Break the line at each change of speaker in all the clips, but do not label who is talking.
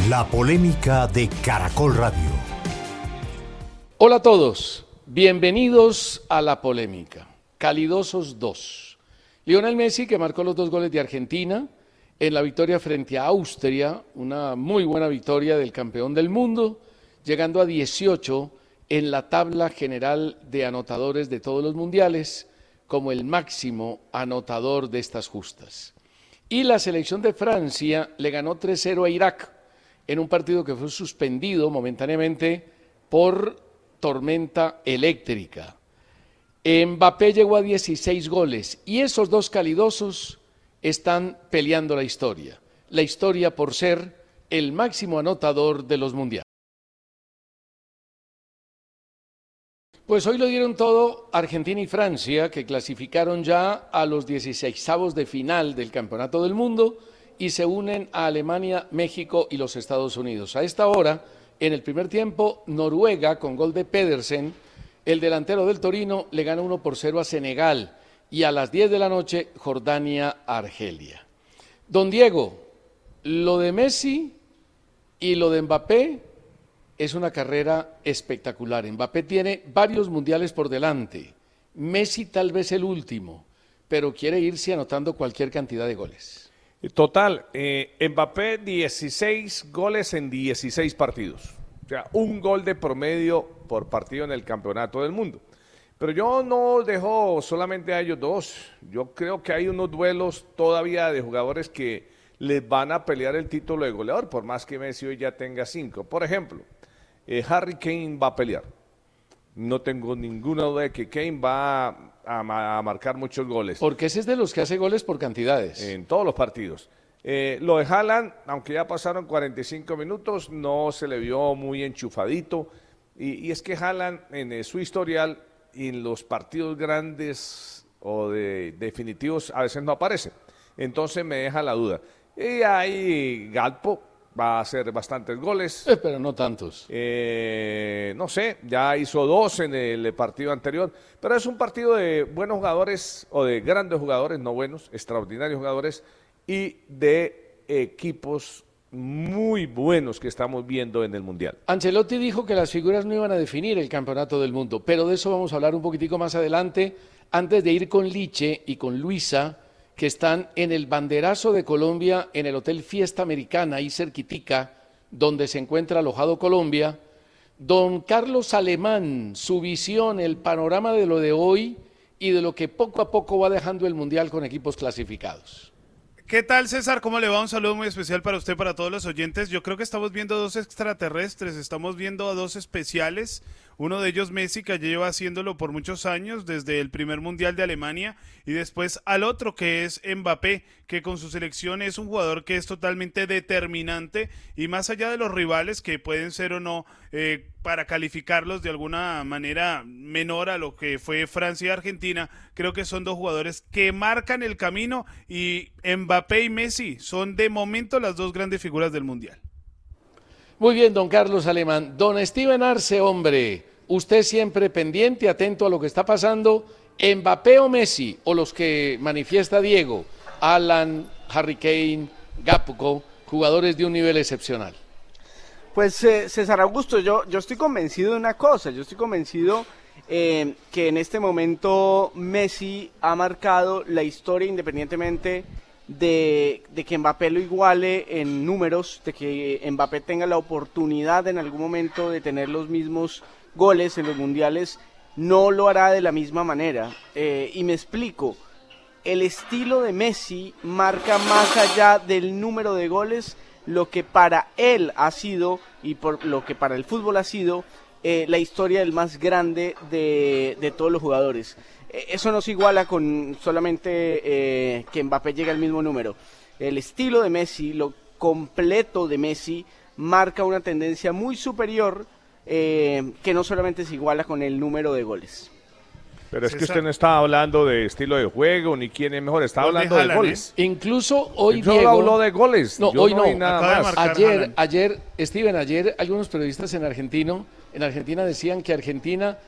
La polémica de Caracol Radio.
Hola a todos, bienvenidos a La Polémica. Calidosos 2. Lionel Messi, que marcó los 2 goles de Argentina en la victoria frente a Austria, una muy buena victoria del campeón del mundo, llegando a 18 en la tabla general de anotadores de todos los mundiales, como el máximo anotador de estas justas. Y la selección de Francia le ganó 3-0 a Irak en un partido que fue suspendido momentáneamente por tormenta eléctrica. Mbappé llegó a 16 goles y esos 2 calidosos están peleando la historia por ser el máximo anotador de los mundiales. Pues hoy lo dieron todo Argentina y Francia, que clasificaron ya a los 16avos de final del Campeonato del Mundo y se unen a Alemania, México y los Estados Unidos. A esta hora, en el primer tiempo, Noruega, con gol de Pedersen, el delantero del Torino, le gana 1-0 a Senegal y a las 10 de la noche, Jordania a Argelia. Don Diego, lo de Messi y lo de Mbappé es una carrera espectacular. Mbappé tiene varios mundiales por delante, Messi tal vez el último, pero quiere irse anotando cualquier cantidad de goles.
Total, Mbappé 16 goles en 16 partidos, o sea, un gol de promedio por partido en el Campeonato del Mundo. Pero yo no dejo solamente a ellos dos, yo creo que hay unos duelos todavía de jugadores que les van a pelear el título de goleador, por más que Messi hoy ya tenga 5. Por ejemplo, Harry Kane va a pelear. No tengo ninguna duda de que Kane va a marcar muchos goles.
Porque ese es de los que hace goles por cantidades.
En todos los partidos. Lo de Haaland, aunque ya pasaron 45 minutos, no se le vio muy enchufadito. Y es que Haaland en su historial y en los partidos grandes o definitivos a veces no aparece. Entonces me deja la duda. Y ahí Gakpo va a hacer bastantes goles.
Pero no tantos.
No sé, ya hizo 2 en el partido anterior, pero es un partido de buenos jugadores, o de grandes jugadores, no buenos, extraordinarios jugadores, y de equipos muy buenos que estamos viendo en el Mundial.
Ancelotti dijo que las figuras no iban a definir el Campeonato del Mundo, pero de eso vamos a hablar un poquitico más adelante, antes de ir con Liche y con Luisa, que están en el banderazo de Colombia, en el Hotel Fiesta Americana, ahí cerquitica, donde se encuentra alojado Colombia. Don Carlos Alemán, su visión, el panorama de lo de hoy y de lo que poco a poco va dejando el Mundial con equipos clasificados.
¿Qué tal, César? ¿Cómo le va? Un saludo muy especial para usted, para todos los oyentes. Yo creo que estamos viendo 2 extraterrestres, estamos viendo a 2 especiales. Uno de ellos Messi, que lleva haciéndolo por muchos años, desde el primer Mundial de Alemania, y después al otro que es Mbappé, que con su selección es un jugador que es totalmente determinante, y más allá de los rivales que pueden ser o no, para calificarlos de alguna manera menor a lo que fue Francia y Argentina, creo que son 2 jugadores que marcan el camino, y Mbappé y Messi son de momento las 2 grandes figuras del Mundial.
Muy bien, don Carlos Alemán. Don Steven Arce, hombre, usted siempre pendiente, atento a lo que está pasando. ¿Mbappé o Messi? O los que manifiesta Diego, Alan, Harry Kane, Gakpo, jugadores de un nivel excepcional.
Pues César Augusto, yo estoy convencido de una cosa, yo estoy convencido que en este momento Messi ha marcado la historia independientemente de que Mbappé lo iguale en números, de que Mbappé tenga la oportunidad en algún momento de tener los mismos goles en los mundiales, no lo hará de la misma manera. Y me explico, el estilo de Messi marca más allá del número de goles lo que para él ha sido y por lo que para el fútbol ha sido la historia del más grande de todos los jugadores. Eso no se iguala con solamente que Mbappé llegue al mismo número. El estilo de Messi, lo completo de Messi, marca una tendencia muy superior que no solamente se iguala con el número de goles.
Pero es que usted no estaba hablando de estilo de juego ni quién es mejor, estaba hablando de goles.
Incluso hoy
Yo
Diego
habló de goles.
No,
yo
hoy
no.
no.
Nada más.
Ayer, Steven, algunos periodistas en Argentina decían que Argentina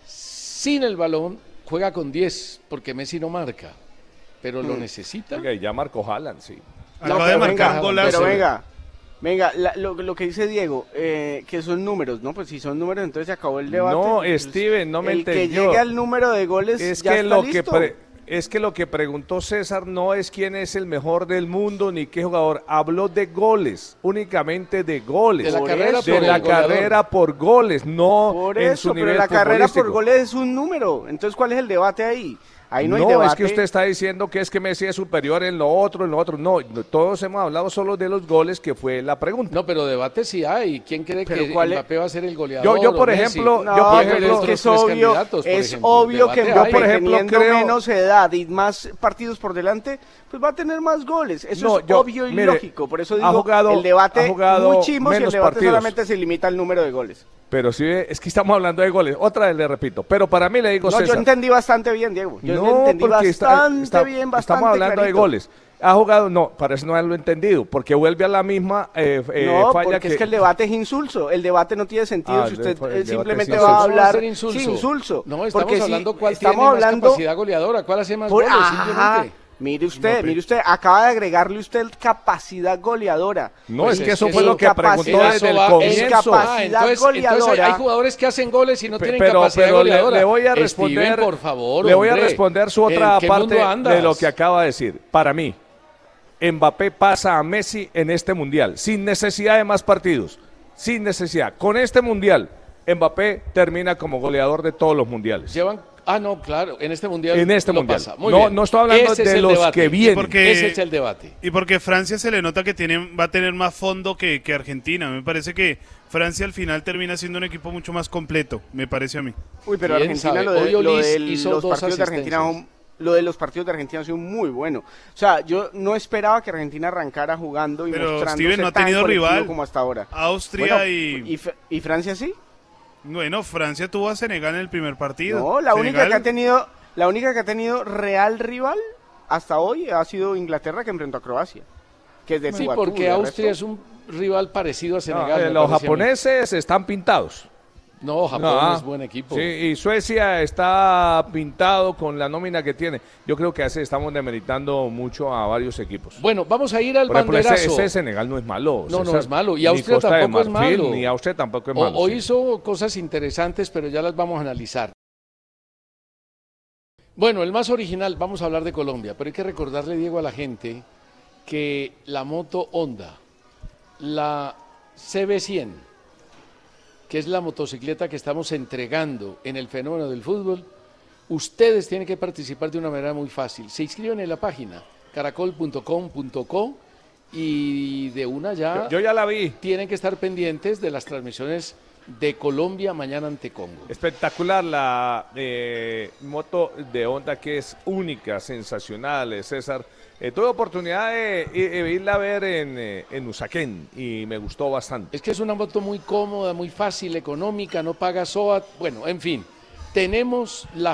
sin el balón juega con 10 porque Messi no marca, pero lo necesita.
Oiga, ya marcó Haaland, sí.
Acaba de marcar un golazo.
Pero venga, Venga, lo que dice Diego, que son números, ¿no? Pues si son números, entonces se acabó el debate.
No,
Pues,
Steven, no me
el que
entendió.
llegue al número de goles
Es
ya
que
está listo.
Es que lo que preguntó César no es quién es el mejor del mundo ni qué jugador. Habló de goles, únicamente de goles.
De la
Por
carrera
eso.
de
por
la
el goleador.
carrera por goles, no
Por
en
eso,
su
pero
nivel
la carrera por
futbolístico.
goles es un número. Entonces, ¿cuál es el debate ahí? Ahí no hay
No,
debate.
es que usted está diciendo que es que Messi es superior en lo otro, en lo otro. No, todos hemos hablado solo de los goles, que fue la pregunta.
No, pero debate sí hay. ¿Quién cree
Pero
que
¿cuál es?
Mbappé va a ser el goleador?
Yo, por
o Messi?
ejemplo,
No,
yo, por
pero
ejemplo,
es que es
otros tres
obvio,
candidatos, por
es
ejemplo.
obvio
Debate
que
hay.
Mbappé,
por ejemplo,
teniendo
creo-
menos edad y más partidos por delante, pues va a tener más goles. Eso
No,
es
yo-
obvio y
mire,
lógico. Por eso digo,
ha
el debate
jugado
muy chimbo si el
menos
debate
partidos.
solamente se limita al número de goles.
Pero sí, es que estamos hablando de goles. Otra vez le repito. Pero para mí le digo
No, yo
César.
entendí bastante bien, Diego. Yo
No,
entendí
porque
bastante bien, bastante
estamos hablando de
clarito.
goles. Ha jugado, no, parece no haberlo entendido, porque vuelve a la misma
No,
falla
porque es que el debate es insulso. El debate no tiene sentido
Ah,
si usted
el debate
simplemente
es
va a
insulso.
¿Cómo va a
hablar
ser insulso?
sin insulso.
No, estamos
Porque si
hablando cuál
estamos
tiene más
hablando
capacidad goleadora, cuál hace más
por,
goles,
ajá,
simplemente.
mire usted, acaba de agregarle usted capacidad goleadora.
No,
Pues
es que
es
eso
que
fue
eso
lo que
capacidad-
preguntó
Eso
desde el
va-
comienzo.
capacidad
entonces
goleadora.
hay jugadores que hacen goles y no tienen
Pero
capacidad goleadora.
le voy a responder,
Steven, por favor,
le voy a
hombre.
responder su otra
¿En qué
parte
mundo andas?
de lo que acaba de decir. Para mí, Mbappé pasa a Messi en este mundial, sin necesidad de más partidos, sin necesidad. Con este mundial, Mbappé termina como goleador de todos los mundiales.
No, claro, en este mundial
En este
lo
mundial.
pasa. Muy
No,
bien.
no estoy hablando
Ese es
de
el
los
debate.
que vienen.
Porque-
Ese es el debate.
Y porque Francia se le nota que va a tener más fondo que Argentina. Me parece que Francia al final termina siendo un equipo mucho más completo, me parece a mí.
Uy, pero
¿Quién
Argentina,
sabe?
lo de
Hoy Olis
los
hizo dos
partidos de Argentina
asistencias.
lo de los partidos de Argentina ha sido muy bueno. O sea, yo no esperaba que Argentina arrancara jugando y
Pero
mostrándose
Steven no ha
tan
tenido
colectivo
rival.
como hasta ahora.
Austria
Bueno, ¿y Francia sí?
Bueno, Francia tuvo a Senegal en el primer partido.
No, la única
Senegal-
que ha tenido real rival hasta hoy ha sido Inglaterra, que enfrentó a Croacia. Que es de
Sí,
tú a tú,
porque
de
Austria
resto.
es un rival parecido a
No,
Senegal. me
los
parece a mí.
japoneses están pintados.
No, Japón
No,
es buen equipo.
Sí, y Suecia está pintado con la nómina que tiene. Yo creo que así estamos demeritando mucho a varios equipos.
Bueno, vamos a ir al
Por ejemplo,
banderazo.
ese Senegal no es malo.
No, no
César.
es malo. Y
Ni
Austria
Costa de
tampoco es
Marfil,
malo.
Ni Austria tampoco es malo.
Hoy
sí.
hizo cosas interesantes, pero ya las vamos a analizar. Bueno, el más original, vamos a hablar de Colombia, pero hay que recordarle, Diego, a la gente que la moto Honda, la CB100, que es la motocicleta que estamos entregando en el fenómeno del fútbol, ustedes tienen que participar de una manera muy fácil. Se inscriben en la página caracol.com.co y de una ya
Yo ya la vi.
tienen que estar pendientes de las transmisiones de Colombia mañana ante Congo.
Espectacular la moto de Honda, que es única, sensacional, César. Tuve oportunidad de irla a ver en Usaquén y me gustó bastante.
Es que es una moto muy cómoda, muy fácil, económica, no paga SOAT. Bueno, en fin, tenemos la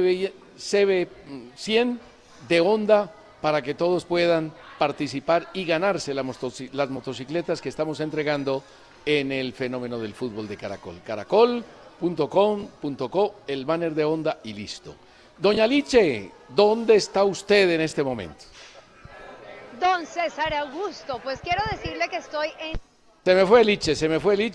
CB100 de Honda para que todos puedan participar y ganarse las motocicletas que estamos entregando en el fenómeno del fútbol de Caracol. Caracol.com.co, el banner de Honda y listo. Doña Liche, ¿dónde está usted en este momento?
Don César Augusto, pues quiero decirle que estoy en...
Se me fue Liche.
¿Se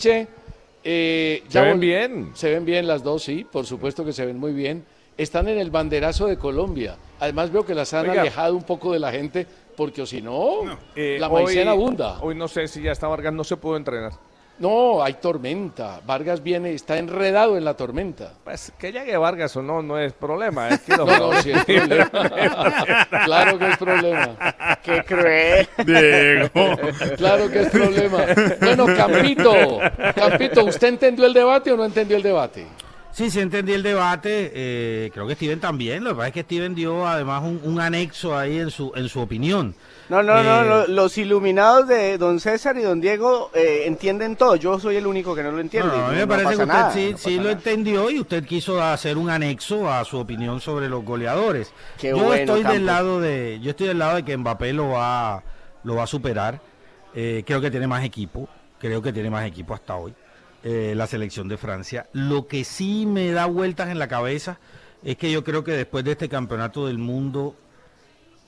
ven bien?
Se ven bien las dos, sí, por supuesto que se ven muy bien. Están en el banderazo de Colombia. Además veo que las han
Oiga.
alejado un poco de la gente, porque o si no, la
Hoy-
maicena abunda.
Hoy no sé si ya está Vargas, no se pudo entrenar.
No, hay tormenta. Vargas viene, está enredado en la tormenta.
Pues que llegue Vargas o no, no es problema. Es que los
No, no, sí es problema. Claro que es problema.
¡Qué cruel!
Diego.
Claro que es problema. Bueno, Campito, ¿usted entendió el debate o no entendió el debate?
Sí, sí entendí el debate, creo que Steven también, lo que pasa es que Steven dio además un anexo ahí en su opinión.
No, los iluminados de don César y don Diego entienden todo. Yo soy el único que no lo entiende.
No, a mí me
No
parece
pasa
que usted
nada,
sí,
no
sí
pasa
lo
nada.
entendió y usted quiso hacer un anexo a su opinión sobre los goleadores.
Qué
yo
bueno,
estoy
Campos.
yo estoy del lado de que Mbappé lo va a superar. Creo que tiene más equipo hasta hoy. La selección de Francia. Lo que sí me da vueltas en la cabeza es que yo creo que después de este campeonato del mundo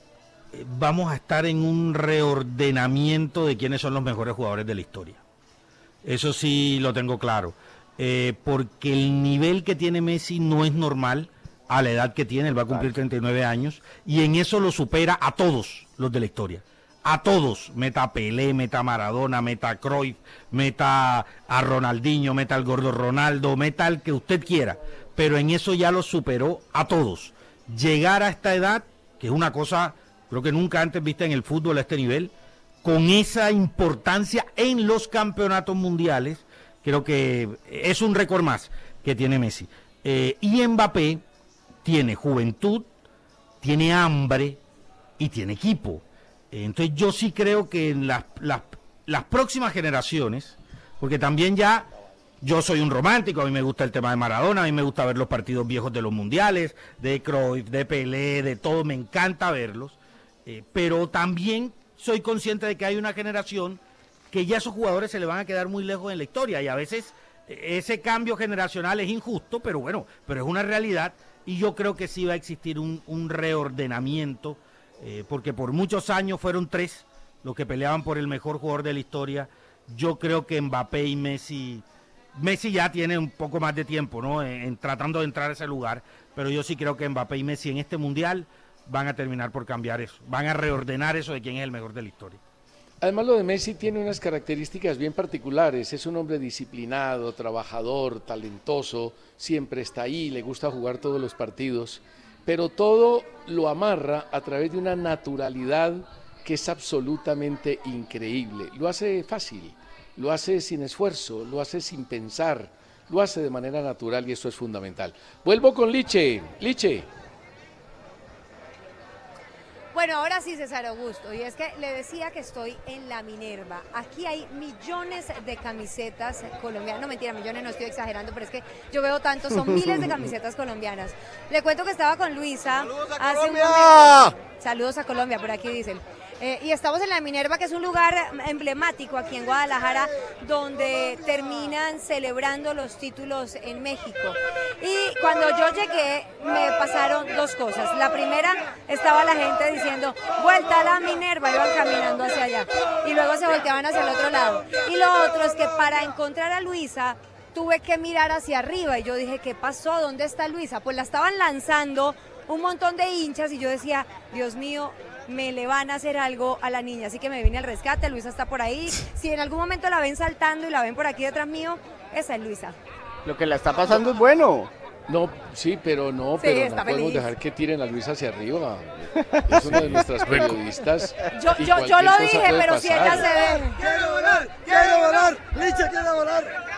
vamos a estar en un reordenamiento de quiénes son los mejores jugadores de la historia. Eso sí lo tengo claro. Porque el nivel que tiene Messi no es normal a la edad que tiene, él va a cumplir 39 años, y en eso lo supera a todos los de la historia. A todos, meta a Pelé, meta a Maradona, meta a Cruyff, meta a Ronaldinho, meta al gordo Ronaldo, meta al que usted quiera, pero en eso ya lo superó a todos. Llegar a esta edad, que es una cosa, creo que nunca antes vista en el fútbol a este nivel, con esa importancia en los campeonatos mundiales, creo que es un récord más que tiene Messi. Y Mbappé tiene juventud, tiene hambre y tiene equipo. Entonces yo sí creo que en las próximas generaciones, porque también ya yo soy un romántico, a mí me gusta el tema de Maradona, a mí me gusta ver los partidos viejos de los mundiales, de Cruyff, de Pelé, de todo, me encanta verlos, pero también soy consciente de que hay una generación que ya esos jugadores se le van a quedar muy lejos en la historia, y a veces ese cambio generacional es injusto, pero bueno, pero es una realidad, y yo creo que sí va a existir un reordenamiento, porque por muchos años fueron 3 los que peleaban por el mejor jugador de la historia. Yo creo que Mbappé y Messi ya tiene un poco más de tiempo, ¿no? Tratando de entrar a ese lugar, pero yo sí creo que Mbappé y Messi en este mundial van a terminar por cambiar eso, van a reordenar eso de quién es el mejor de la historia.
Además, lo de Messi tiene unas características bien particulares. Es un hombre disciplinado, trabajador, talentoso, siempre está ahí, le gusta jugar todos los partidos, pero todo lo amarra a través de una naturalidad que es absolutamente increíble. Lo hace fácil, lo hace sin esfuerzo, lo hace sin pensar, lo hace de manera natural, y eso es fundamental. Vuelvo con Liche. Liche.
Bueno, ahora sí, César Augusto, y es que le decía que estoy en la Minerva. Aquí hay millones de camisetas colombianas. No, mentira, millones, no estoy exagerando, pero es que yo veo tanto, son miles de camisetas colombianas. Le cuento que estaba con Luisa hace un momento. Saludos a Colombia, por aquí dicen. Y estamos en la Minerva, que es un lugar emblemático aquí en Guadalajara, donde terminan celebrando los títulos en México. Y cuando yo llegué, me pasaron 2 cosas. La primera, estaba la gente diciendo, vuelta a la Minerva, iban caminando hacia allá. Y luego se volteaban hacia el otro lado. Y lo otro es que para encontrar a Luisa, tuve que mirar hacia arriba. Y yo dije, ¿qué pasó? ¿Dónde está Luisa? Pues la estaban lanzando un montón de hinchas y yo decía, Dios mío, me le van a hacer algo a la niña, así que me vine al rescate. Luisa está por ahí, si en algún momento la ven saltando y la ven por aquí detrás mío, esa es Luisa.
Lo que la está pasando es bueno.
No, sí, pero no,
Sí,
pero
está
no podemos
feliz.
dejar que tiren a Luisa hacia arriba. Es una de nuestras periodistas.
Yo
y
lo
cualquier cosa
dije,
puede
pero si ella
pasar.
se ve.
¡Quiero volar! ¡Licha quiere volar!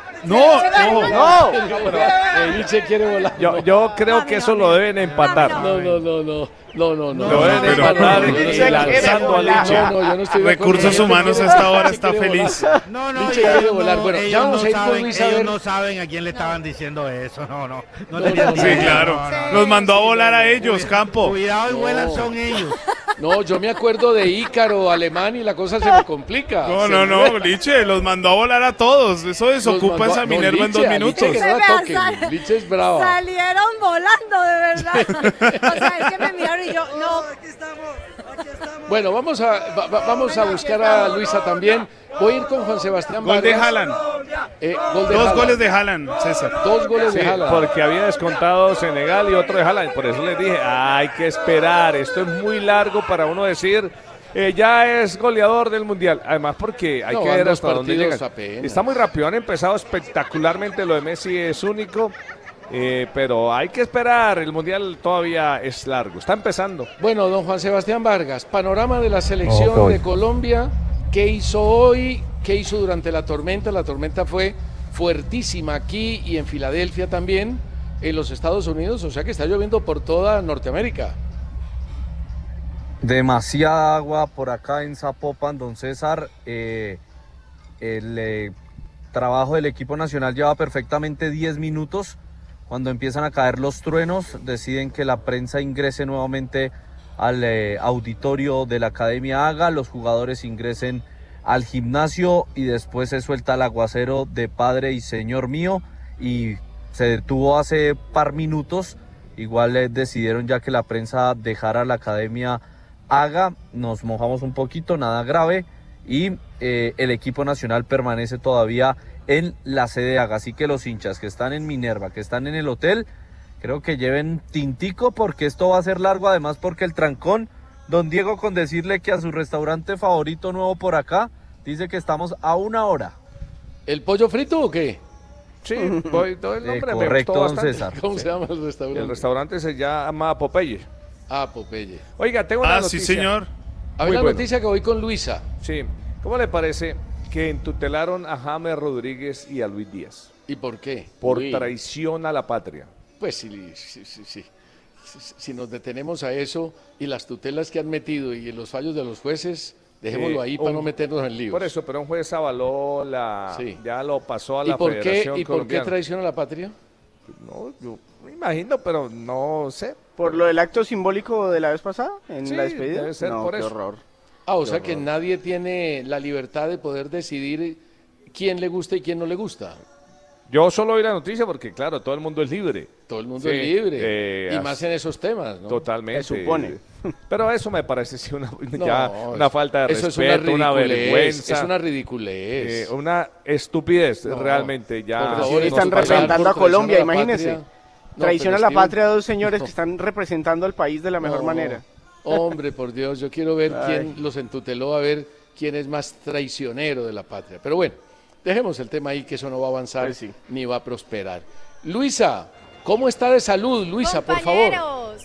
No,
Liche quiere volar.
Yo creo que eso lo deben empatar.
No.
Lo deben empatar y lanzando a Liche.
No, yo no estoy de acuerdo.
Recursos Humanos a esta hora está feliz.
No,
Liche quiere volar. Bueno, ya vamos a ir con Luis a ver.
ellos no saben a quién le estaban diciendo eso, no
No,
tenían
no,
ni
Sí,
idea,
claro.
no.
Los mandó a volar a ellos, Campo.
Cuidado y vuelan
No.
son ellos.
No, yo me acuerdo de Ícaro, alemán, y la cosa se me complica.
No, Liche, los mandó a volar a todos. Eso desocupa esa Minerva en 2 minutos.
Liche, que no la toquen. Liche es brava.
Salieron volando, de verdad. O sea, es que me miraron y yo, no.
Aquí estamos.
Bueno, vamos a buscar a Luisa también. Voy a ir con Juan Sebastián
Gol de
Vargas.
Haaland.
Gol de
2
Haaland.
goles de Haaland, César.
2 goles de
Sí,
Haaland.
porque había descontado Senegal y otro de Haaland. Por eso les dije, hay que esperar. Esto es muy largo para uno decir, ya es goleador del Mundial. Además, porque hay
No,
que
van
ver
2
hasta dónde
partidos
llegan.
apenas.
Está muy rápido, han empezado espectacularmente. Lo de Messi es único, pero hay que esperar. El Mundial todavía es largo. Está empezando.
Bueno, don Juan Sebastián Vargas, panorama de la selección de Colombia. ¿Qué hizo hoy? ¿Qué hizo durante la tormenta? La tormenta fue fuertísima aquí y en Filadelfia también, en los Estados Unidos, o sea que está lloviendo por toda Norteamérica.
Demasiada agua por acá en Zapopan, don César. El trabajo del equipo nacional lleva perfectamente 10 minutos. Cuando empiezan a caer los truenos, deciden que la prensa ingrese nuevamente al auditorio de la Academia Haga, los jugadores ingresen al gimnasio y después se suelta el aguacero de Padre y Señor mío, y se detuvo hace par minutos. Igual decidieron ya que la prensa dejara la academia haga, nos mojamos un poquito, nada grave, y el equipo nacional permanece todavía en la sede de Haga. Así que los hinchas que están en Minerva, que están en el hotel, creo que lleven tintico porque esto va a ser largo, además porque el trancón, don Diego, con decirle que a su restaurante favorito nuevo por acá, dice que estamos a 1 hora.
¿El pollo frito o qué?
Sí, voy, todo el nombre me
correcto,
gustó
don
bastante.
César.
¿Cómo se llama el restaurante?
El restaurante se llama Popeye.
Ah, Popeye.
Oiga, tengo una noticia.
sí, señor.
A ver
Muy
la
bueno.
noticia que voy con Luisa.
Sí. ¿Cómo le parece que entutelaron a James Rodríguez y a Luis Díaz
¿Y por qué?
por
Uy,
traición a la patria?
Pues sí. Si nos detenemos a eso y las tutelas que han metido y los fallos de los jueces, dejémoslo ahí para no meternos en líos.
Por eso, pero un juez avaló
Sí.
ya lo pasó a
¿Y
la
por
Federación
qué
Colombiana.
traición a la patria?
No, yo me imagino, pero no sé.
¿Por lo del acto simbólico de la vez pasada? ¿En
Sí,
la despedida?
debe ser
No,
por
qué
eso.
horror.
Ah, o sea que nadie tiene la libertad de poder decidir quién le gusta y quién no le gusta.
Yo solo oí la noticia porque, claro, todo el mundo es libre.
Todo el mundo
Sí,
es libre. Y
as-
más en esos temas, ¿no?
Totalmente.
Se supone.
Pero eso me parece sí,
No,
una falta de
eso
respeto, una vergüenza.
Es una ridiculez.
Una estupidez,
No,
realmente. Ya
por favor,
nos
están
pasar
representando
por
a Colombia,
traición a la
imagínese.
patria. No,
Traición
pero
a la
Steven,
patria de dos señores
no.
que están representando al país de la mejor
No,
manera.
Hombre, por Dios, yo quiero ver
Ay.
quién los entuteló, a ver quién es más traicionero de la patria. Pero bueno, dejemos el tema ahí, que eso no va a avanzar
Pues sí.
ni va a prosperar. Luisa, ¿cómo está de salud, Luisa, por favor?
Compañeros,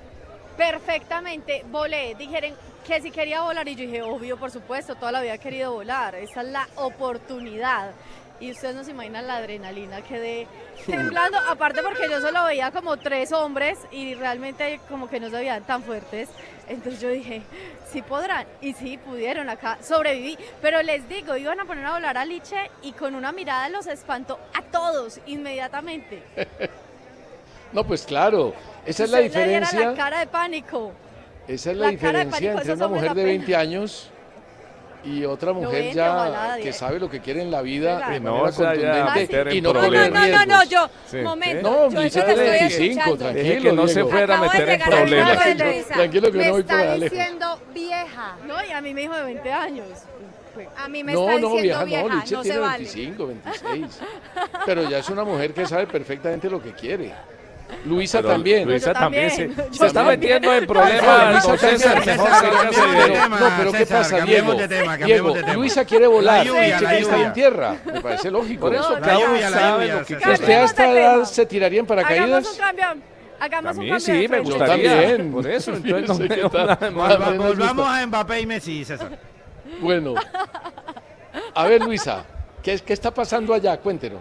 perfectamente, volé. Dijeron que si quería volar y yo dije, obvio, por supuesto, toda la vida he querido volar. Esa es la oportunidad. Y ustedes no se imaginan la adrenalina, quedé temblando, aparte porque yo solo veía como 3 hombres y realmente como que no se veían tan fuertes. Entonces yo dije, sí podrán, y sí pudieron, acá sobreviví. Pero les digo, iban a poner a volar a Liche y con una mirada los espantó a todos inmediatamente.
No, pues claro, esa es la
Usted le diera
diferencia.
la cara de pánico.
Esa es la
La cara de
diferencia
pánico,
entre
esos
una
hombres
mujer de
da
20
pena.
años y otra mujer
20,
ya
ojalá,
que
10.
sabe lo que quiere en la vida
Oiga.
de
No,
manera
o sea, ya
contundente
meter en
y no
No,
correr
no, no,
riesgos.
no, yo,
Sí.
momento,
No,
yo
Luisa
eso te
tiene
estoy
25,
escuchando.
tranquilo.
Dije que no se
Diego.
fuera a
Acabo de
meter en
llegar al
problemas.
cargo de Luisa.
Tranquilo que
me
no voy
está
para lejos.
diciendo vieja.
No, y a mí me dijo de 20 años.
A mí me
No,
está
no,
diciendo
vieja,
vieja,
no, Lucha
no
tiene
se vale.
25, 26. Pero ya es una mujer que sabe perfectamente lo que quiere. Luisa
Pero
también.
Luisa
Yo
también
también.
se
Yo
está
también.
metiendo en
No,
problemas.
Luisa
Don
también.
César,
César,
mejor
cámbiame
sálgase
de
de-
tema. No, pero ¿qué
César,
pasa,
cambiemos
Diego?
de tema, cambiemos
Diego,
de tema.
Luisa quiere volar.
La lluvia,
Usted
la
quiere estar
lluvia.
en tierra. Me parece lógico.
Por eso,
No,
cada uno
lluvia, la
sabe
lluvia,
lo que
César.
quiere.
¿Usted a esta
Cambiemos de
edad
tema.
se tiraría en
Hagamos un
paracaídas?
cambio.
A
Hagamos un
mí
cambio
sí,
de
me
frente.
gustaría.
también.
Por eso, entonces
Fíjense
no
qué
veo
tal.
nada de malo.
Volvamos a Mbappé y Messi, César.
Bueno. A ver, Luisa, ¿qué está pasando allá? Cuéntenos.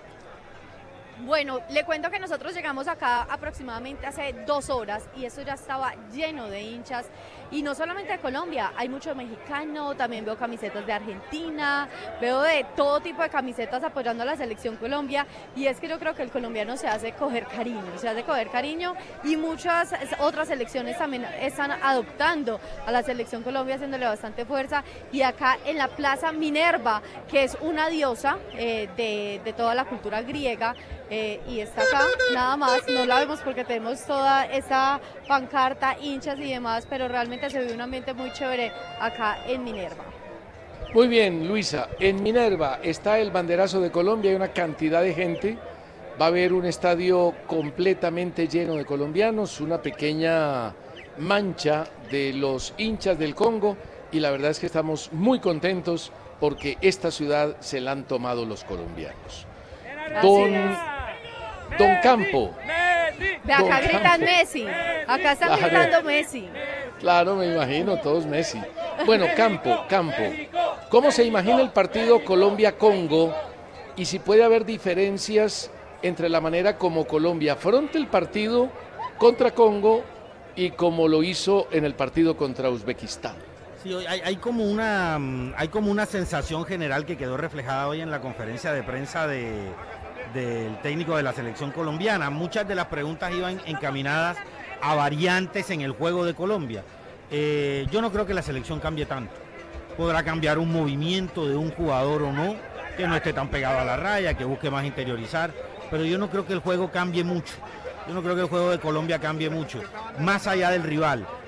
Bueno, le cuento que nosotros llegamos acá aproximadamente hace 2 horas y eso ya estaba lleno de hinchas. Y no solamente de Colombia, hay mucho mexicano, también veo camisetas de Argentina, veo de todo tipo de camisetas apoyando a la selección Colombia. Y es que yo creo que el colombiano se hace coger cariño y muchas otras selecciones también están adoptando a la selección Colombia, haciéndole bastante fuerza. Y acá en la Plaza Minerva, que es una diosa de toda la cultura griega, y está acá, nada más, no la vemos porque tenemos toda esta pancarta, hinchas y demás, pero realmente se vive un ambiente muy chévere acá en Minerva.
Muy bien, Luisa. En Minerva está el banderazo de Colombia, hay una cantidad de gente. Va a haber un estadio completamente lleno de colombianos, una pequeña mancha de los hinchas del Congo y la verdad es que estamos muy contentos porque esta ciudad se la han tomado los colombianos. Don Campo.
Ve acá
Don
gritan
Campo.
Messi, acá están
Claro.
gritando Messi.
Claro, me imagino, todos Messi. Bueno, Campo. ¿Cómo se imagina el partido Colombia-Congo? Y si puede haber diferencias entre la manera como Colombia afronta el partido contra Congo y como lo hizo en el partido contra Uzbekistán.
Sí, hay como una sensación general que quedó reflejada hoy en la conferencia de prensa del técnico de la selección colombiana. Muchas de las preguntas iban encaminadas a variantes en el juego de Colombia. Yo no creo que la selección cambie tanto. Podrá cambiar un movimiento de un jugador o no, que no esté tan pegado a la raya, que busque más interiorizar, pero yo no creo que el juego cambie mucho. Yo no creo que el juego de Colombia cambie mucho, más allá del rival.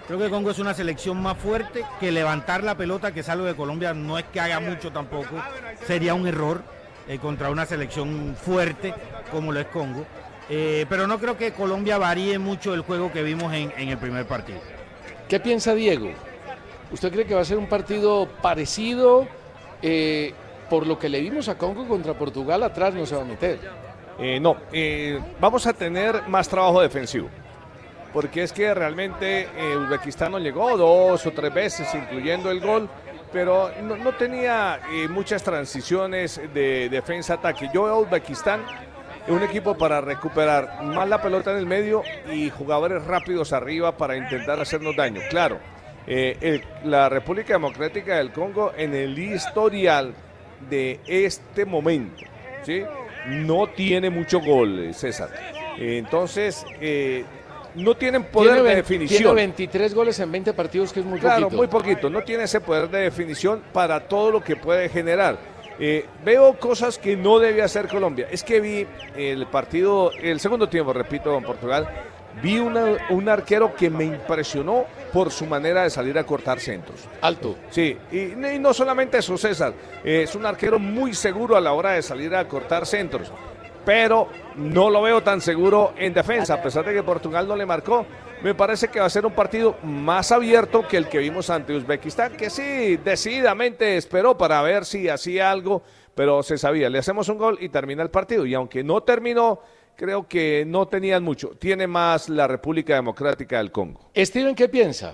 Creo que Congo es una selección más fuerte que levantar la pelota, que es algo de Colombia, no es que haga mucho tampoco, sería un error contra una selección fuerte como lo es Congo. Pero no creo que Colombia varíe mucho el juego que vimos en el primer partido.
¿Qué piensa Diego? ¿Usted cree que va a ser un partido parecido? Por lo que le vimos a Congo contra Portugal, atrás no se va a meter.
No, vamos a tener más trabajo defensivo. Porque es que realmente Uzbekistán no llegó 2 o 3 veces, incluyendo el gol, pero no tenía muchas transiciones de defensa-ataque. Yo veo a Uzbekistán un equipo para recuperar más la pelota en el medio y jugadores rápidos arriba para intentar hacernos daño. Claro, la República Democrática del Congo en el historial de este momento, ¿sí?, no tiene mucho gol, César. Entonces, no tienen poder de definición.
Tiene 23 goles en 20 partidos, que es muy poquito.
Claro, muy poquito. No tiene ese poder de definición para todo lo que puede generar. Veo cosas que no debe hacer Colombia. Es que vi el segundo tiempo, repito, en Portugal, vi un arquero que me impresionó por su manera de salir a cortar centros.
Alto.
Sí, y no solamente eso, César. Es un arquero muy seguro a la hora de salir a cortar centros. Pero no lo veo tan seguro en defensa, a pesar de que Portugal no le marcó. Me parece que va a ser un partido más abierto que el que vimos ante Uzbekistán, que sí, decididamente esperó para ver si hacía algo, pero se sabía, le hacemos un gol y termina el partido. Y aunque no terminó, creo que no tenían mucho. Tiene más la República Democrática del Congo.
Steven, ¿qué piensa?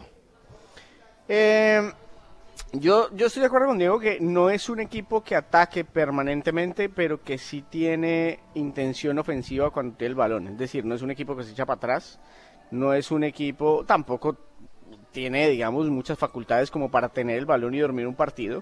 Yo estoy de acuerdo con Diego que no es un equipo que ataque permanentemente, pero que sí tiene intención ofensiva cuando tiene el balón. Es decir, no es un equipo que se echa para atrás, no es un equipo, tampoco tiene, digamos, muchas facultades como para tener el balón y dormir un partido,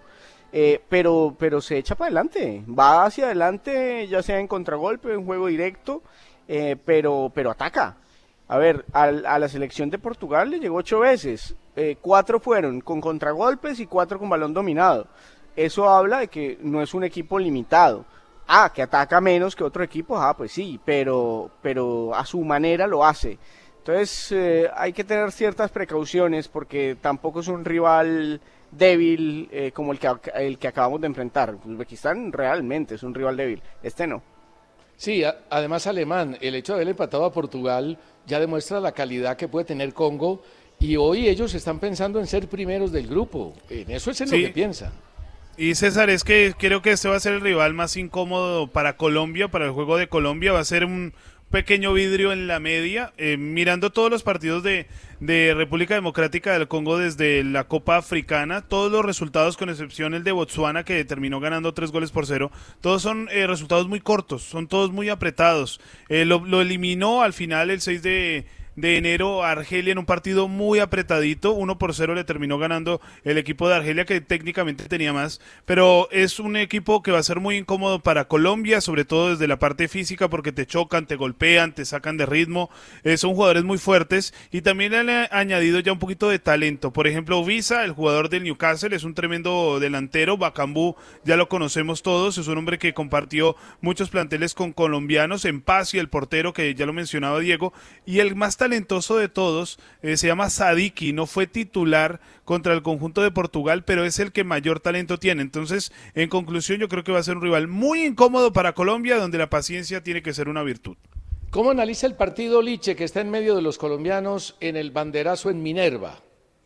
pero se echa para adelante, va hacia adelante, ya sea en contragolpe, en juego directo, pero ataca. A ver, a la selección de Portugal le llegó 8 veces, 4 fueron con contragolpes y 4 con balón dominado. Eso habla de que no es un equipo limitado. Que ataca menos que otro equipo, pues sí, pero a su manera lo hace. Entonces hay que tener ciertas precauciones porque tampoco es un rival débil como el que acabamos de enfrentar. Uzbekistán realmente es un rival débil, este no.
Sí, además Alemán, el hecho de haber empatado a Portugal ya demuestra la calidad que puede tener Congo y hoy ellos están pensando en ser primeros del grupo, en eso es en lo que piensan.
Y César, es que creo que este va a ser el rival más incómodo para Colombia, para el juego de Colombia, va a ser un pequeño vidrio en la media, mirando todos los partidos de República Democrática del Congo desde la Copa Africana, todos los resultados con excepción el de Botsuana que terminó ganando 3-0, todos son resultados muy cortos, son todos muy apretados, lo eliminó al final el 6 de enero a Argelia en un partido muy apretadito, 1-0 le terminó ganando el equipo de Argelia que técnicamente tenía más, pero es un equipo que va a ser muy incómodo para Colombia, sobre todo desde la parte física porque te chocan, te golpean, te sacan de ritmo, son jugadores muy fuertes y también le han añadido ya un poquito de talento, por ejemplo Visa, el jugador del Newcastle, es un tremendo delantero, Bakambu ya lo conocemos todos, es un hombre que compartió muchos planteles con colombianos, en Paz y el portero que ya lo mencionaba Diego, y el más talentoso de todos se llama Sadiki, no fue titular contra el conjunto de Portugal, pero es el que mayor talento tiene. Entonces, en conclusión, yo creo que va a ser un rival muy incómodo para Colombia, donde la paciencia tiene que ser una virtud.
¿Cómo analiza el partido Liche, que está en medio de los colombianos en el banderazo en Minerva?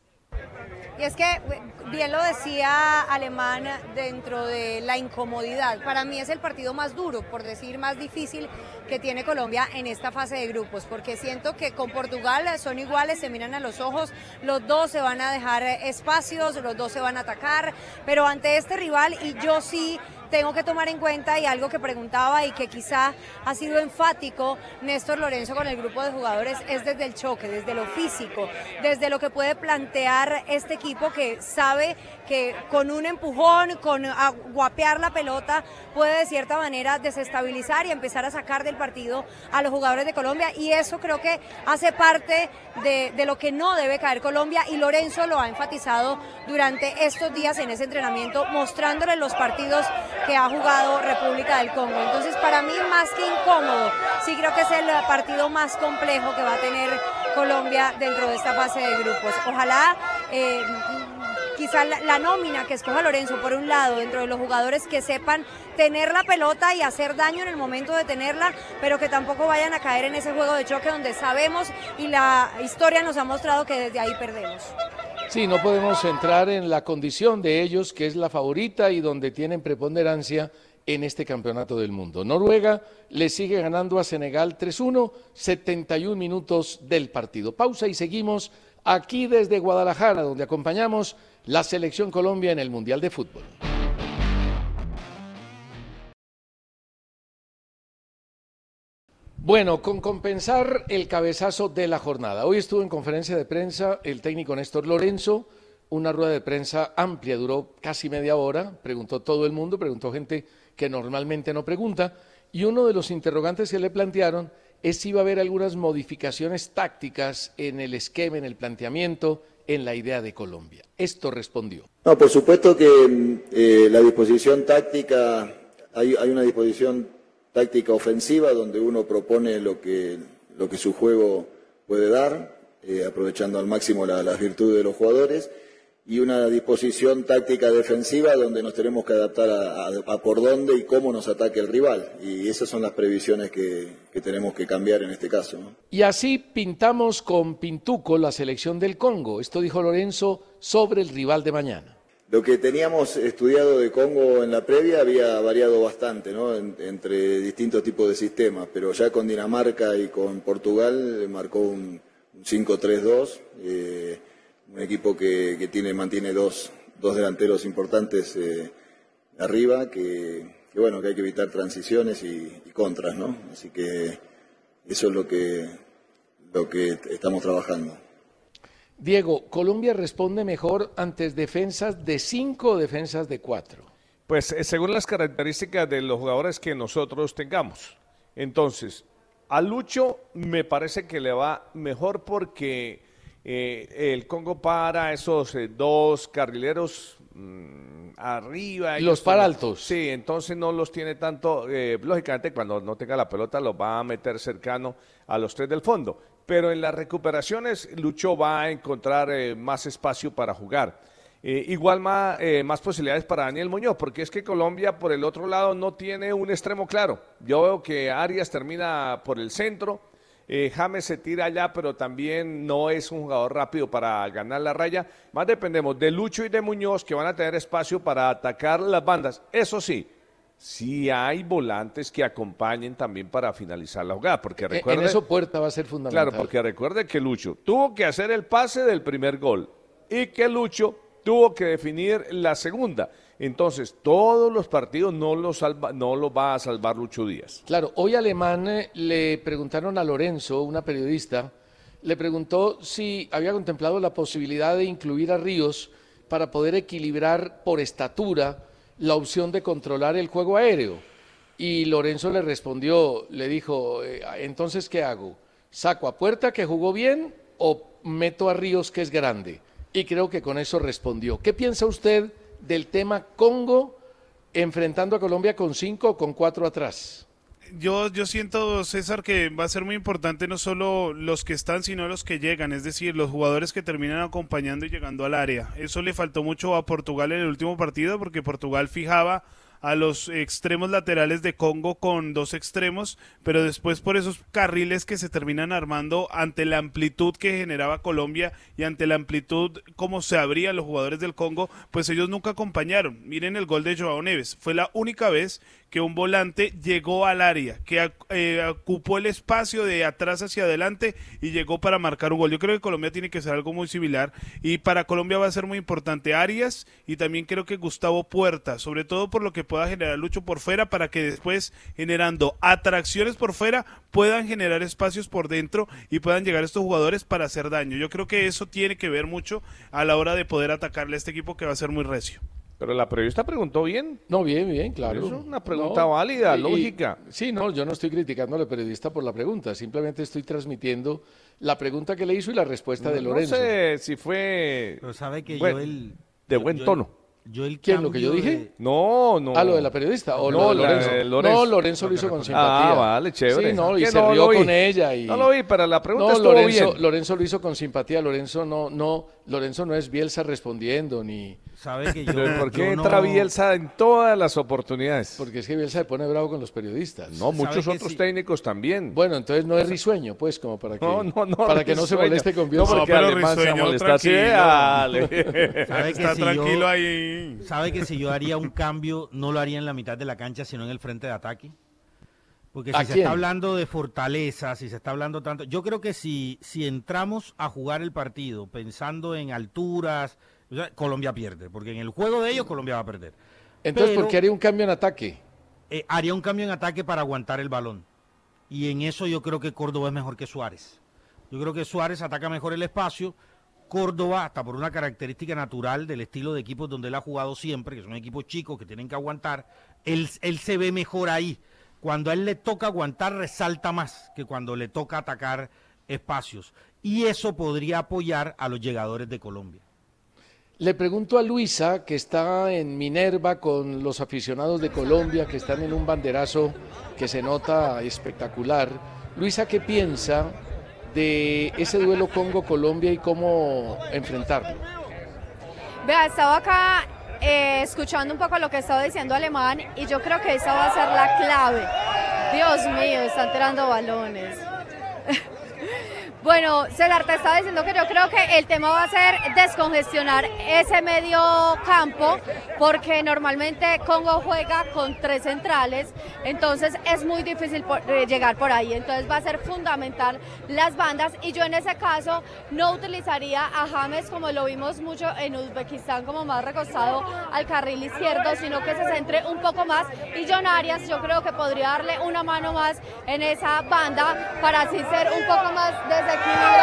Y es que, bien lo decía Alemán, dentro de la incomodidad, para mí es el partido más duro, por decir más difícil, que tiene Colombia en esta fase de grupos, porque siento que con Portugal son iguales, se miran a los ojos, los dos se van a dejar espacios, los dos se van a atacar, pero ante este rival, y yo sí tengo que tomar en cuenta, y algo que preguntaba y que quizá ha sido enfático Néstor Lorenzo con el grupo de jugadores, es desde el choque, desde lo físico, desde lo que puede plantear este equipo que sabe que con un empujón, con guapear la pelota, puede de cierta manera desestabilizar y empezar a sacar del partido a los jugadores de Colombia, y eso creo que hace parte de lo que no debe caer Colombia, y Lorenzo lo ha enfatizado durante estos días en ese entrenamiento, mostrándole los partidos que ha jugado República del Congo. Entonces, para mí, más que incómodo, sí creo que es el partido más complejo que va a tener Colombia dentro de esta fase de grupos. Ojalá quizá la nómina que escoja Lorenzo, por un lado, dentro de los jugadores que sepan tener la pelota y hacer daño en el momento de tenerla, pero que tampoco vayan a caer en ese juego de choque donde sabemos y la historia nos ha mostrado que desde ahí perdemos.
Sí, no podemos entrar en la condición de ellos, que es la favorita y donde tienen preponderancia en este campeonato del mundo. Noruega le sigue ganando a Senegal 3-1, 71 minutos del partido. Pausa y seguimos aquí desde Guadalajara, donde acompañamos la Selección Colombia en el Mundial de Fútbol. Bueno, con compensar el cabezazo de la jornada. Hoy estuvo en conferencia de prensa el técnico Néstor Lorenzo, una rueda de prensa amplia, duró casi media hora, preguntó todo el mundo, preguntó gente que normalmente no pregunta, y uno de los interrogantes que le plantearon es si iba a haber algunas modificaciones tácticas en el esquema, en el planteamiento, en la idea de Colombia. Esto respondió.
No, por supuesto que la disposición táctica, hay una disposición táctica ofensiva donde uno propone lo que su juego puede dar, aprovechando al máximo las virtudes de los jugadores, y una disposición táctica defensiva donde nos tenemos que adaptar a por dónde y cómo nos ataque el rival. Y esas son las previsiones que tenemos que cambiar en este caso, ¿no?
Y así pintamos con Pintuco la selección del Congo. Esto dijo Lorenzo sobre el rival de mañana.
Lo que teníamos estudiado de Congo en la previa había variado bastante, ¿no? Entre distintos tipos de sistemas, pero ya con Dinamarca y con Portugal marcó un 5-3-2, un equipo que mantiene dos delanteros importantes arriba, que hay que evitar transiciones y contras, ¿no? Así que eso es lo que estamos trabajando.
Diego, ¿Colombia responde mejor ante defensas de 5 o defensas de 4?
Pues según las características de los jugadores que nosotros tengamos. Entonces, a Lucho me parece que le va mejor porque el Congo para esos dos carrileros arriba.
Los paraltos.
Sí, entonces no los tiene tanto. Lógicamente, cuando no tenga la pelota, los va a meter cercano a los tres del fondo. Pero en las recuperaciones, Lucho va a encontrar más espacio para jugar. Igual más posibilidades para Daniel Muñoz, porque es que Colombia por el otro lado no tiene un extremo claro. Yo veo que Arias termina por el centro, James se tira allá, pero también no es un jugador rápido para ganar la raya. Más dependemos de Lucho y de Muñoz, que van a tener espacio para atacar las bandas. Eso sí, sí hay volantes que acompañen también para finalizar la jugada, porque recuerde,
en eso Puerta va a ser fundamental.
Claro, porque recuerde que Lucho tuvo que hacer el pase del primer gol y que Lucho tuvo que definir la segunda. Entonces, todos los partidos no los va a salvar Lucho Díaz.
Claro, hoy Alemán le preguntaron a Lorenzo, una periodista, le preguntó si había contemplado la posibilidad de incluir a Ríos para poder equilibrar por estatura la opción de controlar el juego aéreo. Y Lorenzo le respondió, le dijo, entonces, ¿qué hago? ¿Saco a Puerta, que jugó bien, o meto a Ríos, que es grande? Y creo que con eso respondió. ¿Qué piensa usted del tema Congo enfrentando a Colombia con 5 o con 4 atrás?
Yo siento, César, que va a ser muy importante no solo los que están, sino los que llegan, es decir, los jugadores que terminan acompañando y llegando al área. Eso le faltó mucho a Portugal en el último partido, porque Portugal fijaba a los extremos laterales de Congo con 2 extremos, pero después por esos carriles que se terminan armando ante la amplitud que generaba Colombia y ante la amplitud como se abrían los jugadores del Congo, pues ellos nunca acompañaron. Miren el gol de Joao Neves, fue la única vez que un volante llegó al área, que ocupó el espacio de atrás hacia adelante y llegó para marcar un gol. Yo creo que Colombia tiene que ser algo muy similar, y para Colombia va a ser muy importante Arias, y también creo que Gustavo Puerta, sobre todo por lo que pueda generar Lucho por fuera, para que después, generando atracciones por fuera, puedan generar espacios por dentro y puedan llegar estos jugadores para hacer daño. Yo creo que eso tiene que ver mucho a la hora de poder atacarle a este equipo, que va a ser muy recio.
Pero la periodista preguntó bien.
No, bien, claro.
Es una pregunta válida, lógica.
Sí, no, yo no estoy criticando a la periodista por la pregunta, simplemente estoy transmitiendo la pregunta que le hizo y la respuesta de Lorenzo.
No sé si fue
pero sabe que
de buen tono.
¿Quién, lo que yo dije?
No.
Ah, lo de la periodista. O
No,
lo de Lorenzo.
Lorenzo.
No, Lorenzo lo hizo con simpatía.
Ah, vale, chévere.
Sí, no, y
Que
se
no
rió
lo vi.
con ella. Y...
No lo vi, pero la pregunta
no,
estuvo
Lorenzo,
bien.
Lorenzo lo hizo con simpatía. Lorenzo no es Bielsa respondiendo ni...
¿Sabe que yo,
Pero ¿por qué
yo
entra
no-
Bielsa en todas las oportunidades?
Porque es que Bielsa se pone bravo con los periodistas.
No, muchos
que
otros
sí?
técnicos también.
Bueno, entonces no es risueño, pues, como para que para que no se
Risueño.
moleste con
No,
Bielsa.
porque
pero
además se
Risueño,
molesta así.
tranquilo.
Dale.
sabe que
Está
si
tranquilo
yo,
ahí.
¿Sabe que si yo haría un cambio, no lo haría en la mitad de la cancha, sino en el frente de ataque? Porque
¿A
si se
quién?
está hablando de fortaleza, si se está hablando tanto... Yo creo que si entramos a jugar el partido pensando en alturas, o sea, Colombia pierde, porque en el juego de ellos Colombia va a perder.
Entonces,
Pero,
¿por qué haría un cambio en ataque?
haría un cambio en ataque para aguantar el balón. Y en eso yo creo que Córdoba es mejor que Suárez. Yo creo que Suárez ataca mejor el espacio. Córdoba, hasta por una característica natural del estilo de equipos donde él ha jugado siempre, que son equipos chicos que tienen que aguantar, él se ve mejor ahí. Cuando a él le toca aguantar, resalta más que cuando le toca atacar espacios. Y eso podría apoyar a los llegadores de Colombia.
Le pregunto a Luisa, que está en Minerva con los aficionados de Colombia, que están en un banderazo que se nota espectacular. Luisa, ¿qué piensa de ese duelo Congo-Colombia y cómo enfrentarlo?
Vea, estaba acá escuchando un poco lo que estaba diciendo Alemán y yo creo que esa va a ser la clave. Dios mío, están tirando balones. Bueno, César, te estaba diciendo que yo creo que el tema va a ser descongestionar ese medio campo, porque normalmente Congo juega con 3 centrales, entonces es muy difícil llegar por ahí, entonces va a ser fundamental las bandas, y yo en ese caso no utilizaría a James como lo vimos mucho en Uzbekistán, como más recostado al carril izquierdo, sino que se centre un poco más, y John Arias yo creo que podría darle una mano más en esa banda para así ser un poco más desequilibrante.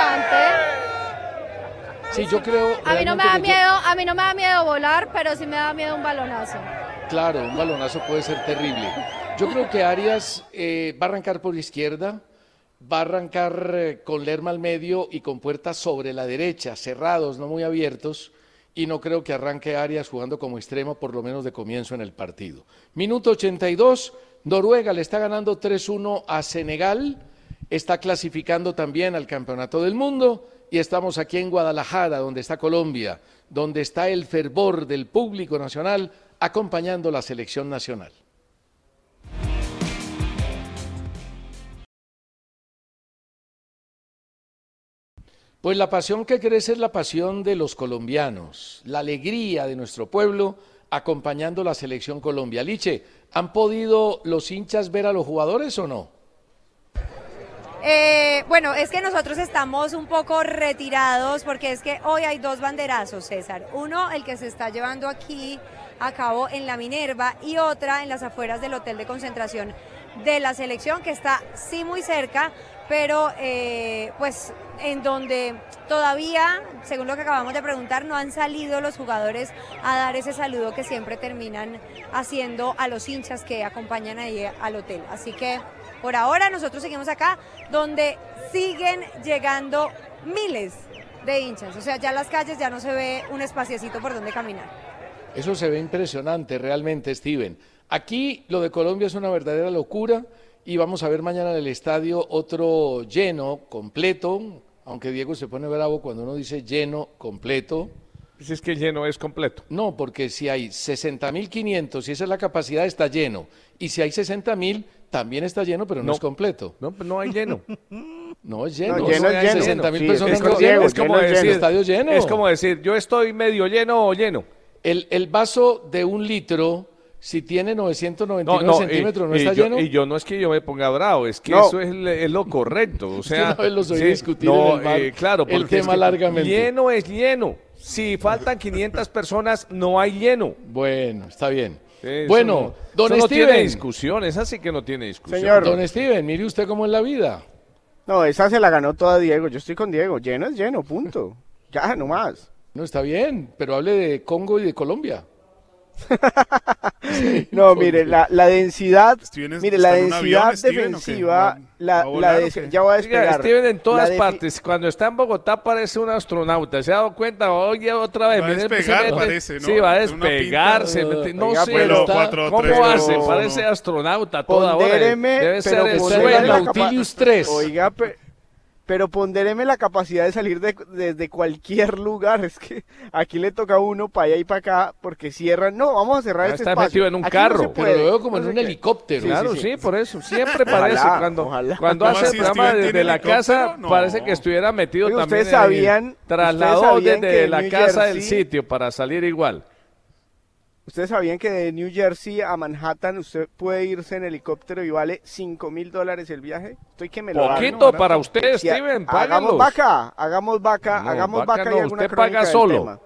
Sí, yo creo...
A mí no me da
realmente que
miedo, a mí no me da miedo volar, pero sí me da miedo un balonazo.
Claro, un balonazo puede ser terrible. Yo creo que Arias va a arrancar por izquierda, va a arrancar con Lerma al medio y con Puerta sobre la derecha, cerrados, no muy abiertos, y no creo que arranque Arias jugando como extremo, por lo menos de comienzo en el partido. Minuto 82, Noruega le está ganando 3-1 a Senegal, está clasificando también al Campeonato del Mundo, y estamos aquí en Guadalajara, donde está Colombia, donde está el fervor del público nacional acompañando la selección nacional. Pues la pasión que crece es la pasión de los colombianos, la alegría de nuestro pueblo acompañando la selección Colombia. Liche, ¿han podido los hinchas ver a los jugadores o no?
Bueno, es que nosotros estamos un poco retirados porque es que hoy hay 2 banderazos, César. Uno, el que se está llevando aquí a cabo en la Minerva, y otra en las afueras del hotel de concentración de la selección, que está sí muy cerca, pero pues en donde todavía, según lo que acabamos de preguntar, no han salido los jugadores a dar ese saludo que siempre terminan haciendo a los hinchas que acompañan ahí al hotel. Así que por ahora nosotros seguimos acá, donde siguen llegando miles de hinchas. O sea, ya en las calles ya no se ve un espaciecito por donde caminar.
Eso se ve impresionante realmente, Steven. Aquí lo de Colombia es una verdadera locura y vamos a ver mañana en el estadio otro lleno, completo, aunque Diego se pone bravo cuando uno dice lleno, completo.
Pues es que el lleno es completo.
No, porque si hay 60.500, si esa es la capacidad, está lleno. Y si hay 60.000, también está lleno, pero no es completo.
No, pues no hay lleno.
No es lleno.
No, lleno es lleno.
60.000
Sí,
personas
es
no
como
es lleno.
Diego,
Es como
lleno es
decir,
lleno.
estadio lleno.
Es como decir, yo estoy medio lleno o lleno.
El vaso de 1 litro, si tiene 999 centímetros, ¿no está
yo,
lleno?
Y yo no es que yo me ponga bravo, es que
No.
eso es lo correcto. O sea,
Una vez los oí
sí,
discutir
no,
en el bar
claro,
el
porque es
tema
que
largamente.
lleno es lleno. Si faltan 500 personas, no hay lleno.
Bueno, está bien.
Eso
Bueno,
no,
don
eso no tiene
Steven.
discusión, es así que no tiene discusión.
Señor.
Don Steven, mire usted cómo es la vida.
No, esa se la ganó toda Diego. Yo estoy con Diego. Lleno es lleno, punto. Ya, no más.
No, está bien, pero hable de Congo y de Colombia.
No, mire, la densidad,
Steven
mire, la
está en un
densidad
avión, Steven, ¿o qué?
defensiva,
¿Va a volar o qué?
ya voy a
Oiga,
despegar.
Steven en todas
La
partes. Cuando está en Bogotá parece un astronauta. ¿Se ha dado cuenta? Oye, otra vez.
Va a
Mire,
despegar,
se mete-
parece, ¿no?
Sí, va a
Es una
despegar.
pinta.
Se mete- no
Oiga,
sé.
pero
está-
4,
¿Cómo
3,
hace?
no.
Parece astronauta toda hora.
Pondéreme,
Debe ser
pero
el
Está en
pondéreme
el
la
sueño.
Nautilus 3.
Oiga, pero pondéreme la capacidad de salir desde cualquier lugar. Es que aquí le toca a uno para allá y para acá porque cierran. No, vamos a cerrar
Ah,
este
está
espacio.
metido en un
Aquí no
carro.
se
Pero
puede,
lo veo como
no
en
sé
un
qué.
helicóptero.
Claro, sí, por eso. Siempre
Ojalá,
parece. Cuando
¿Cómo
hace el
así,
programa
Steven,
desde
tiene
la casa,
helicóptero? No.
parece que estuviera metido
Oiga,
también.
¿ustedes sabían
Trasladó
que
desde
en
la
New
casa del
Jersey-
sitio para salir igual.
¿Ustedes sabían que de New Jersey a Manhattan usted puede irse en helicóptero y vale $5,000 el viaje? Estoy que me lo hago.
Poquito para usted,
Sí,
Steven.
hagamos
Págalos.
vaca, hagamos vaca,
No,
hagamos
vaca
vaca
no,
y alguna
usted
crónica
paga
del
solo.
tema.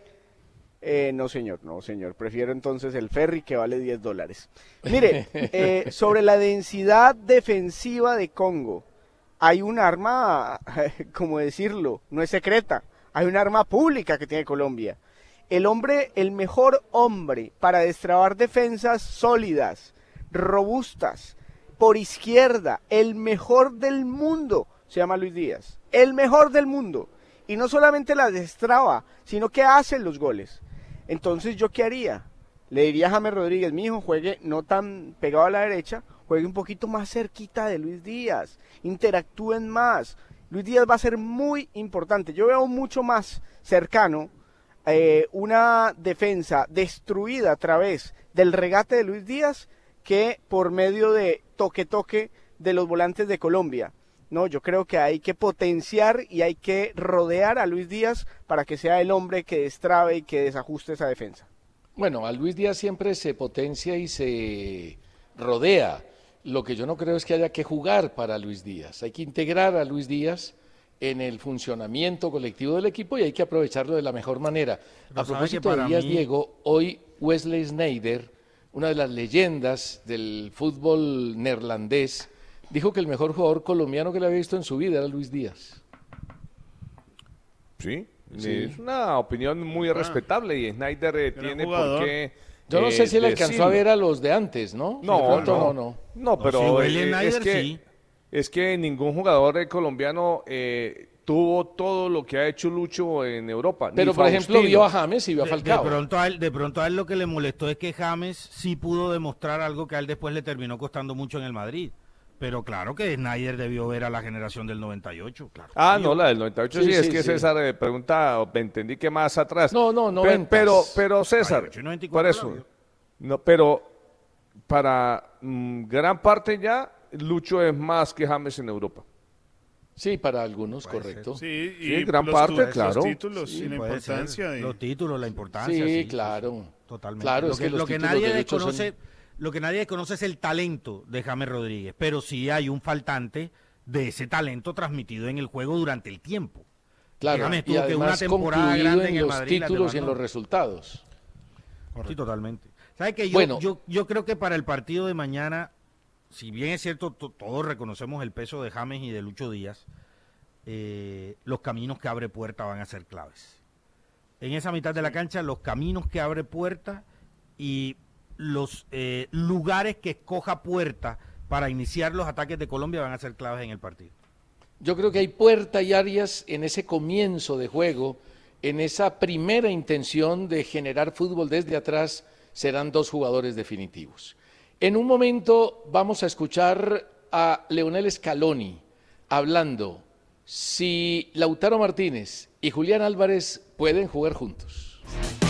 No, señor. Prefiero entonces el ferry que vale $10. Mire, sobre la densidad defensiva de Congo, hay un arma, como decirlo, no es secreta, hay un arma pública que tiene Colombia. El mejor hombre para destrabar defensas sólidas, robustas, por izquierda, el mejor del mundo, se llama Luis Díaz. El mejor del mundo. Y no solamente las destraba, sino que hace los goles. Entonces, ¿yo qué haría? Le diría a James Rodríguez, mi hijo, juegue no tan pegado a la derecha, juegue un poquito más cerquita de Luis Díaz, interactúen más. Luis Díaz va a ser muy importante. Yo veo mucho más cercano una defensa destruida a través del regate de Luis Díaz que por medio de toque de los volantes de Colombia. No, yo creo que hay que potenciar y hay que rodear a Luis Díaz para que sea el hombre que destrabe y que desajuste esa defensa.
Bueno, a Luis Díaz siempre se potencia y se rodea. Lo que yo no creo es que haya que jugar para Luis Díaz. Hay que integrar a Luis Díaz en el funcionamiento colectivo del equipo y hay que aprovecharlo de la mejor manera.
Pero
A
sabe
propósito
que
de
para
Díaz,
mí-
Diego, hoy Wesley Sneijder, una de las leyendas del fútbol neerlandés, dijo que el mejor jugador colombiano que le había visto en su vida era Luis Díaz.
Sí,
Sí.
es una opinión muy respetable y Snyder tiene
jugador.
por qué.
Yo no sé si él alcanzó
decirlo.
a ver a los de antes, ¿no? De
No,
pronto
no.
no.
No, pero
sí, Wesley
es
Sneijder
que
sí.
es que ningún jugador colombiano tuvo todo lo que ha hecho Lucho en Europa.
Pero,
ni
por ejemplo,
Faustino.
vio a James y vio a
De
Falcao.
pronto a él lo que le molestó es que James sí pudo demostrar algo que a él después le terminó costando mucho en el Madrid. Pero claro que Snyder debió ver a la generación del 98, claro.
Ah, no, la del 98 sí,
Sí,
es
sí,
que
sí.
César pregunta, o me entendí que más atrás.
No,
Pe-
90s.
pero César,
98 y 94
por
la
eso,
vio.
no, pero para gran parte ya, Lucho es más que James en Europa.
Sí, para algunos, correcto.
Sí,
Sí,
y
gran
los
parte,
los
claro.
títulos
Sí,
y la
puede ser.
importancia.
Los títulos, la importancia.
Sí,
sí,
claro.
Totalmente.
Claro,
lo
es
que,
que los
lo que
títulos
nadie
de Lucho son-
desconoce, lo que nadie desconoce es el talento de James Rodríguez, pero sí hay un faltante de ese talento transmitido en el juego durante el tiempo.
Claro,
James
y
tuvo que una
además
temporada
concluido
grande
en
en el
los
Madrid, las
títulos y en
demás
los
no.
resultados.
Sí, totalmente. ¿Sabe que
Bueno.
yo creo que para el partido de mañana, si bien es cierto, todos reconocemos el peso de James y de Lucho Díaz, los caminos que abre Puerta van a ser claves. En esa mitad de la cancha, los caminos que abre Puerta y los lugares que escoja Puerta para iniciar los ataques de Colombia van a ser claves en el partido.
Yo creo que hay Puerta y Arias en ese comienzo de juego, en esa primera intención de generar fútbol desde atrás, serán dos jugadores definitivos. En un momento vamos a escuchar a Leonel Scaloni hablando si Lautaro Martínez y Julián Álvarez pueden jugar juntos.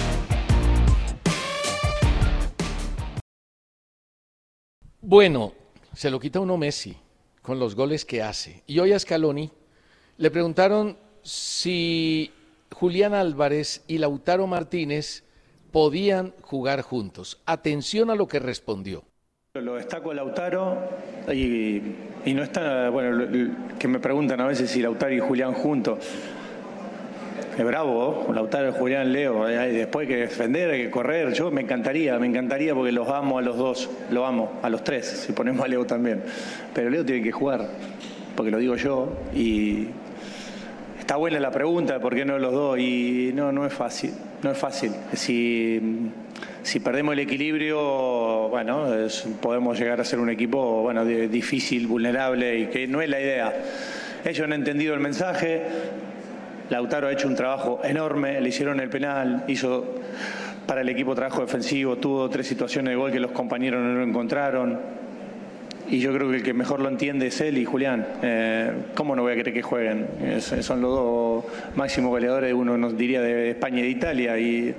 Bueno, se lo quita uno Messi con los goles que hace. Y hoy a Scaloni le preguntaron si Julián Álvarez y Lautaro Martínez podían jugar juntos. Atención a lo que respondió.
Lo destaco a Lautaro y no está, bueno, que me preguntan a veces si Lautaro y Julián juntos. Es bravo, ¿no? Lautaro, Julián, Leo, después hay que defender, hay que correr. Yo me encantaría porque los amo a los dos, lo amo, a los tres, si ponemos a Leo también. Pero Leo tiene que jugar, porque lo digo yo, y está buena la pregunta, ¿por qué no los dos? Y no es fácil. no es fácil. Si perdemos el equilibrio, bueno, podemos llegar a ser un equipo, bueno, difícil, vulnerable, y que no es la idea. Ellos han entendido el mensaje. Lautaro ha hecho un trabajo enorme, le hicieron el penal, hizo para el equipo trabajo defensivo, tuvo 3 situaciones de gol que los compañeros no lo encontraron. Y yo creo que el que mejor lo entiende es él y Julián. ¿Cómo no voy a querer que jueguen? Son los 2 máximos goleadores, uno nos diría de España y de Italia.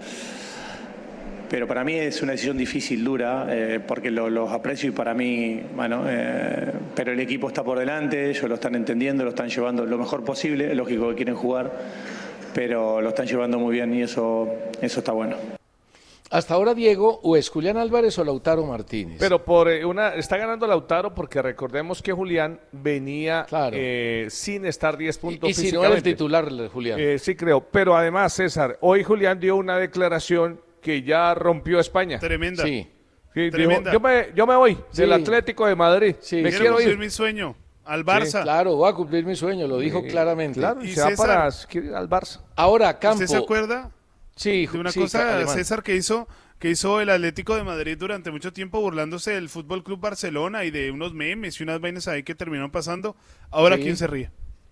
Pero para mí es una decisión difícil, dura, porque los aprecio y para mí, bueno, pero el equipo está por delante, ellos lo están entendiendo, lo están llevando lo mejor posible, es lógico que quieren jugar, pero lo están llevando muy bien y eso está bueno.
Hasta ahora, Diego, o es Julián Álvarez o Lautaro Martínez.
Pero está ganando Lautaro porque recordemos que Julián venía sin estar 10 puntos
y si
físicamente.
no era el titular, Julián.
Sí, creo. Pero además, César, hoy Julián dio una declaración que ya rompió a España.
Tremenda.
Sí.
Tremenda.
Dijo, yo me voy del Atlético de Madrid.
Sí.
Me quiero ir.
Mi sueño al Barça.
Sí, claro, voy a cumplir mi sueño, lo dijo claramente.
Claro, y se
César,
va para quiere ir al Barça.
Ahora, Campo.
¿Usted se acuerda?
Sí,
de una
sí,
cosa,
Alemán.
César, que hizo el Atlético de Madrid durante mucho tiempo burlándose del Fútbol Club Barcelona y de unos memes y unas vainas ahí que terminaron pasando. Ahora,
Sí.
¿quién se ríe?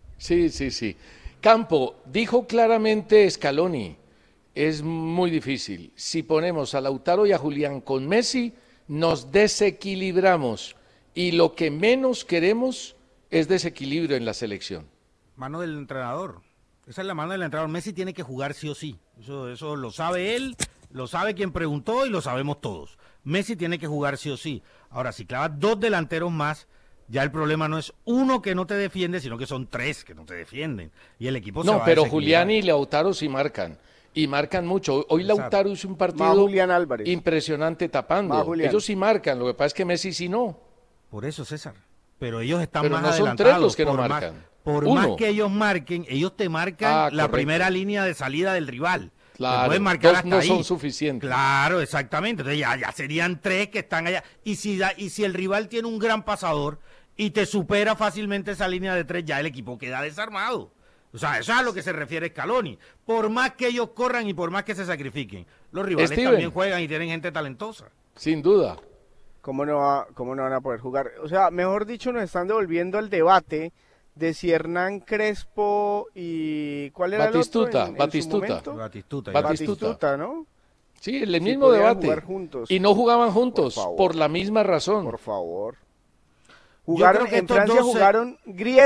Sí. Campo, dijo claramente Scaloni, es muy difícil. Si ponemos a Lautaro y a Julián con Messi, nos desequilibramos. Y lo que menos queremos es desequilibrio en la selección.
Mano del entrenador. Esa es la mano del entrenador. Messi tiene que jugar sí o sí. Eso lo sabe él, lo sabe quien preguntó y lo sabemos todos. Messi tiene que jugar sí o sí. Ahora, si clavas 2 delanteros más, ya el problema no es uno que no te defiende, sino que son 3 que no te defienden. Y el equipo se va
No,
a
pero
desequilibrar.
Julián y Lautaro sí marcan. Y marcan mucho. Hoy Lautaro hizo un partido
Julián Álvarez.
impresionante tapando. Ellos sí marcan, lo que pasa es que Messi sí no.
Por eso, César. Pero ellos están
Pero
más
no son
adelantados.
3 los que no
Por
marcan.
Por
Uno.
más que ellos marquen, ellos te marcan la
correcto.
primera línea de salida del rival. Te
Claro,
pueden marcar
2
hasta
no
ahí.
son suficientes.
Claro, exactamente. Entonces ya serían 3 que están allá. Y si el rival tiene un gran pasador y te supera fácilmente esa línea de 3, ya el equipo queda desarmado. O sea, eso es a lo que se refiere Scaloni. Por más que ellos corran y por más que se sacrifiquen, los rivales
Steven.
también juegan y tienen gente talentosa.
Sin duda.
¿Cómo no van a poder jugar? O sea, mejor dicho, nos están devolviendo al debate de si Hernán Crespo y... ¿Cuál era
Batistuta,
el otro?
Batistuta,
¿no?
Sí, el
Sí,
mismo
podían
debate.
jugar juntos.
Y no jugaban juntos,
Por favor.
por la misma razón.
Por favor.
Yo
Jugaron
creo que
en
estos
Francia,
12
jugaron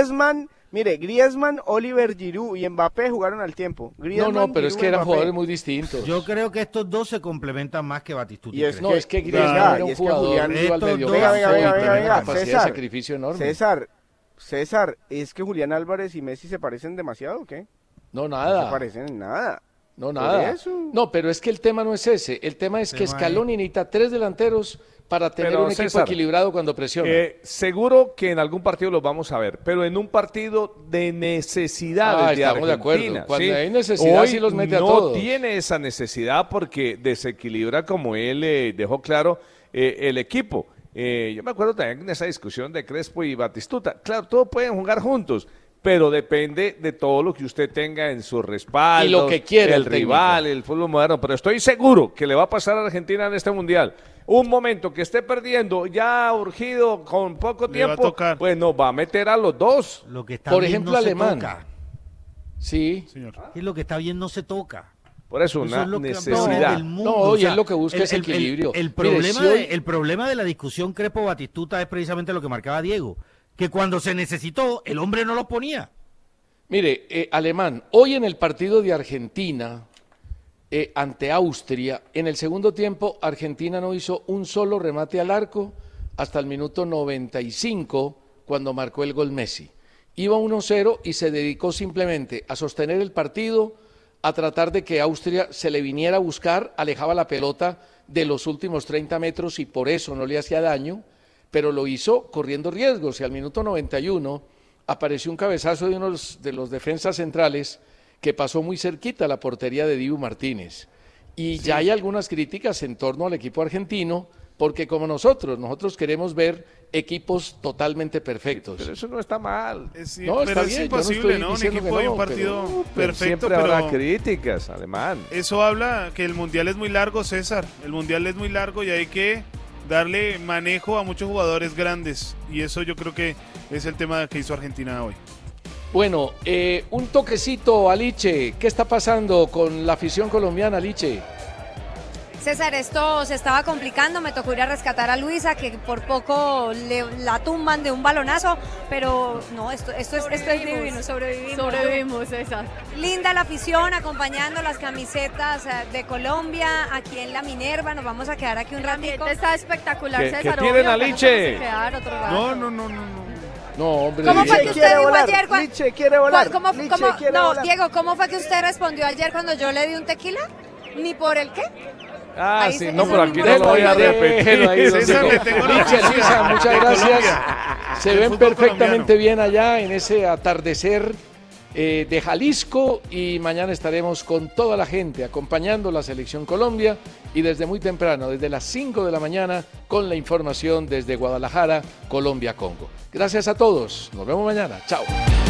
Griezmann, Oliver Giroud y Mbappé jugaron al tiempo.
No, pero es que eran jugadores muy distintos.
Yo creo que estos 2 se complementan más que Batistuta.
Y es
No, es que Griezmann
Venga,
era
y
un
es que
jugador
Julián-
rival
Estos
medio
dos-
brazo
Venga,
y tenía una capacidad
César,
de sacrificio enorme.
César, ¿es que Julián Álvarez y Messi se parecen demasiado o qué?
No,
No
nada.
se parecen en nada.
No,
Por
nada.
eso.
No, pero es que el tema no es ese. El tema es que
Tema
Scaloni necesita 3 delanteros para tener
Pero,
un equipo
César,
equilibrado cuando presiona.
Seguro que en algún partido los vamos a ver, pero en un partido de necesidades de
estamos de acuerdo.
Argentina.
Cuando
¿sí?
hay necesidad,
Hoy
sí los mete a
no
todos.
tiene esa necesidad porque desequilibra, como él dejó claro, el equipo. Yo me acuerdo también en esa discusión de Crespo y Batistuta. Claro, todos pueden jugar juntos, pero depende de todo lo que usted tenga en su respaldo.
Y lo que quiere
el
el técnico.
rival, el fútbol moderno. Pero estoy seguro que le va a pasar a Argentina en este mundial. Un momento que esté perdiendo, ya urgido, con poco
Le va a
tiempo,
tocar.
pues nos va a meter a los dos.
Lo que está
Por
bien
ejemplo,
no se
Alemán.
toca.
Sí.
Señor.
Y lo que está bien no se toca.
Por eso,
Eso
una
es lo que
necesidad.
campeones del mundo.
No, y él lo que busca es equilibrio.
El
Mire,
problema,
si hoy-
el problema de la discusión Crespo-Batistuta es precisamente lo que marcaba Diego, que cuando se necesitó, el hombre no los ponía.
Mire, Alemán, hoy en el partido de Argentina ante Austria, en el segundo tiempo Argentina no hizo un solo remate al arco hasta el minuto 95 cuando marcó el gol Messi. Iba 1-0 y se dedicó simplemente a sostener el partido, a tratar de que Austria se le viniera a buscar, alejaba la pelota de los últimos 30 metros y por eso no le hacía daño, pero lo hizo corriendo riesgos y al minuto 91 apareció un cabezazo de uno de los defensas centrales que pasó muy cerquita a la portería de Dibu Martínez. Y ya hay algunas críticas en torno al equipo argentino porque como nosotros queremos ver equipos totalmente perfectos.
Pero eso no está mal.
Sí,
No, está
pero es
bien, yo no
imposible,
estoy
¿no? Un
diciendo
equipo
que
y
no,
un partido
Pero
perfecto,
siempre habrá
pero
críticas, Alemán.
eso habla que el Mundial es muy largo, César. El Mundial es muy largo y hay que darle manejo a muchos jugadores grandes. Y eso yo creo que es el tema que hizo Argentina hoy.
Bueno, un toquecito a Liche. ¿Qué está pasando con la afición colombiana, Liche?
César, esto se estaba complicando, me tocó ir a rescatar a Luisa, que por poco la tumban de un balonazo, pero no, esto es divino,
Sobrevivimos, César.
Linda la afición, acompañando las camisetas de Colombia, aquí en la Minerva, nos vamos a quedar aquí un ratito.
Está espectacular,
¿Qué
César.
tienen
obvio,
a
pero
Liche?
nos vamos a quedar otro rato.
No, hombre.
¿Cómo fue que
Liche
usted
quiere
dijo
volar,
ayer
Liche quiere volar,
¿Cómo,
Liche
cómo-
quiere
no,
volar.
Diego, ¿cómo fue que usted respondió ayer cuando yo le di un tequila? ¿Ni por el qué?
Ah,
Ahí
sí,
se-
no,
eso
pero
mismo
aquí no lo voy a
Déjelo
repetir.
ahí, don
César,
Diego.
le tengo la
Liche,
noticia
Luisa, muchas
de
gracias.
Colombia,
Se
del
ven
fútbol
perfectamente
colombiano.
bien allá en ese atardecer de Jalisco y mañana estaremos con toda la gente acompañando la Selección Colombia y desde muy temprano, desde las 5 de la mañana, con la información desde Guadalajara, Colombia, Congo. Gracias a todos. Nos vemos mañana. Chao.